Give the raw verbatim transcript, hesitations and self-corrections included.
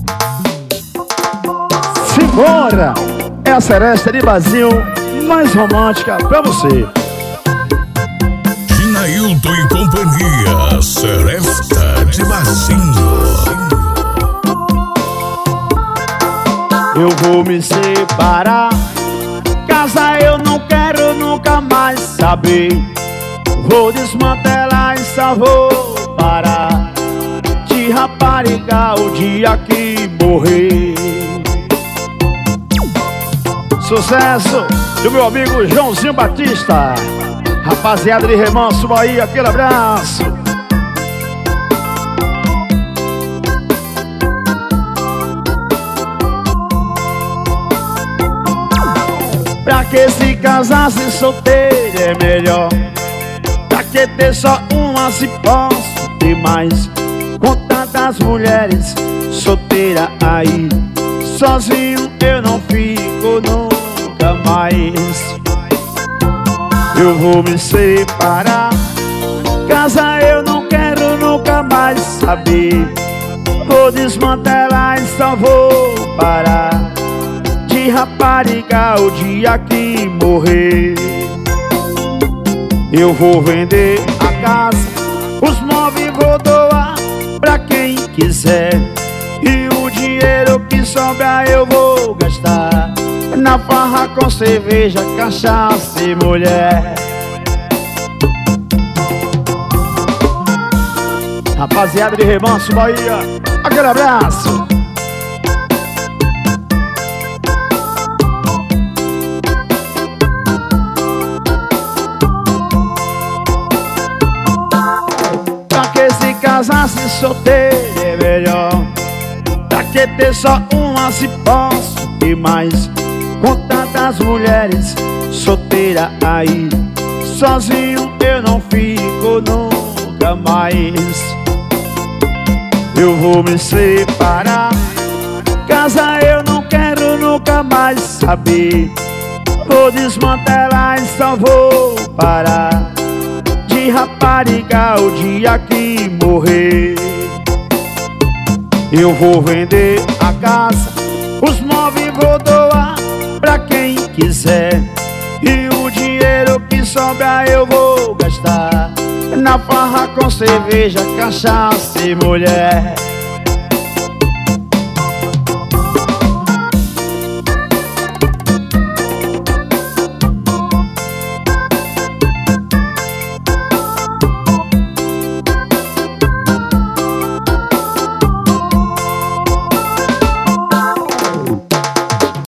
Simbora! É a Seresta de Basil mais romântica pra você. Ginailton e companhia, Seresta de Basinho. Eu vou me separar, casa eu não quero nunca mais saber. Vou desmantelar e só vou parar de rapariga o dia que morrer. Sucesso do meu amigo Joãozinho Batista, rapaziada de Remanso, Bahia, aquele abraço. Pra que se casasse solteiro é melhor. Pra que ter só uma se posso ter mais? Com tantas mulheres solteira aí, sozinho eu não fico nunca mais. Eu vou me separar, casa eu não quero nunca mais saber. Vou desmantelar e só vou parar de rapariga o dia que morrer. Eu vou vender a casa, os móveis vou doar pra quem quiser, e o dinheiro que sobra eu vou gastar na farra com cerveja, cachaça e mulher. Rapaziada de Remanso, Bahia, aquele abraço. Pra que se casasse solteiro é melhor. Pra que ter só uma se posso ter mais? Com tantas mulheres solteira aí, sozinho eu não fico nunca mais. Eu vou me separar, casa eu não quero nunca mais saber. Vou desmantelar e só vou parar de rapariga o dia que morrer. Eu vou vender a casa, os móveis vou doar pra quem quiser, e o dinheiro que sobra eu vou gastar na farra com cerveja, cachaça e mulher.